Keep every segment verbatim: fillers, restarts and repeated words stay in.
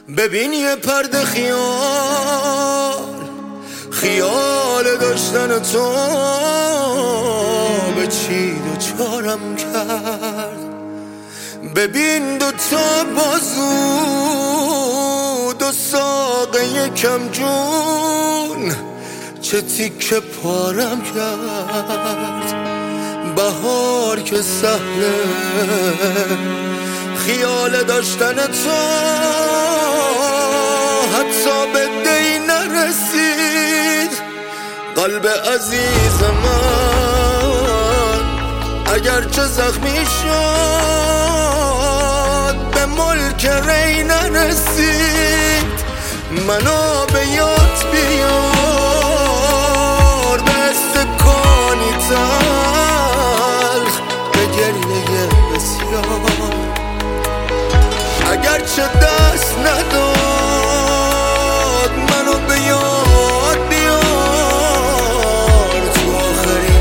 ببین یه پرده خیال، خیال داشتن تو به چی دوچارم کرد. ببین دو تا بازو، دو ساقه یکم جون، چه تیکه پارم کرد. بهار که سهله خیال داشتن تو، حتی به دی نرسید قلب عزیز من. اگرچه زخمی شد به ملک ری نرسید. منو به یاد بیار به استکانی تلخ، به گریه بسیار. اگرچه دست نداد منو به یاد بیار تو آخرین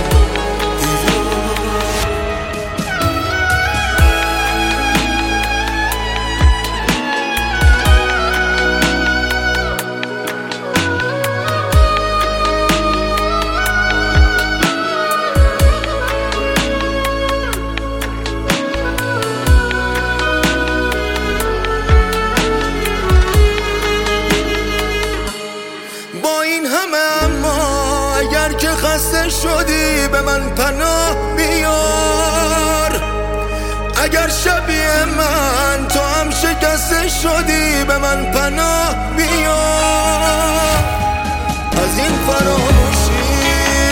اگر که خسته شدی به من پناه بیار. اگر شبیه من تو هم شکسته شدی به من پناه بیار. از این فراموشی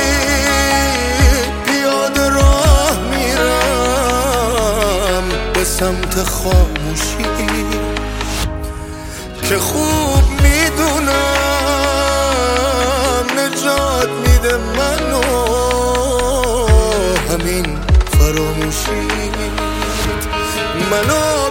پیاده راه میرم به سمت خاموشی که خوب میدونم نجات میده منو همین فراموشی. منو